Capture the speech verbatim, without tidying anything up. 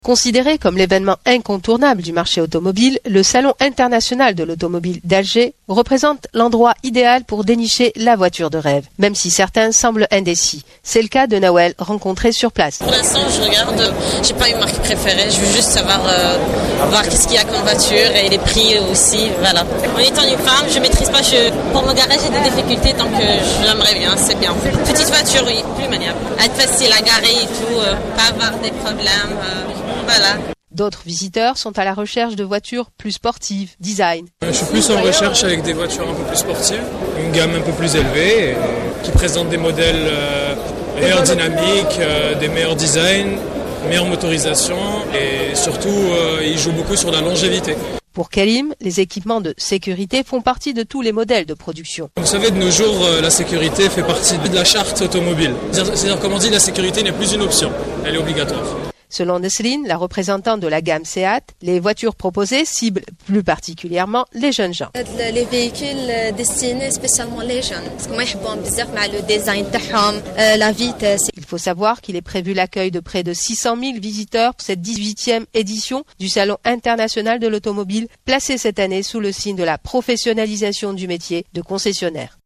Considéré comme l'événement incontournable du marché automobile, le Salon international de l'automobile d'Alger représente l'endroit idéal pour dénicher la voiture de rêve, même si certains semblent indécis. C'est le cas de Nawel, rencontré sur place. Pour l'instant, je regarde, j'ai pas une marque préférée, je veux juste savoir euh, voir qu'est-ce qu'il y a comme voiture et les prix aussi, voilà. En étant une femme, je maîtrise pas, je, pour mon garage, j'ai des difficultés tant que je l'aimerais bien, c'est bien. Petite voiture, oui, plus maniable. Être facile à garer et tout, euh, pas avoir des problèmes. Euh, Voilà. D'autres visiteurs sont à la recherche de voitures plus sportives, design. Je suis plus en recherche avec des voitures un peu plus sportives, une gamme un peu plus élevée, qui présente des modèles euh, aérodynamiques, euh, des meilleurs designs, meilleure motorisation et surtout euh, ils jouent beaucoup sur la longévité. Pour Karim, les équipements de sécurité font partie de tous les modèles de production. Vous savez, de nos jours, la sécurité fait partie de la charte automobile. C'est-à-dire, comme on dit, la sécurité n'est plus une option, elle est obligatoire. Selon Nesrine, la représentante de la gamme Seat, les voitures proposées ciblent plus particulièrement les jeunes gens. Les véhicules destinés spécialement les jeunes, parce que moi j'aime بزاف مع le design تاعهم, la vitesse. Il faut savoir qu'il est prévu l'accueil de près de six cent mille visiteurs pour cette dix-huitième édition du Salon international de l'automobile, placé cette année sous le signe de la professionnalisation du métier de concessionnaire.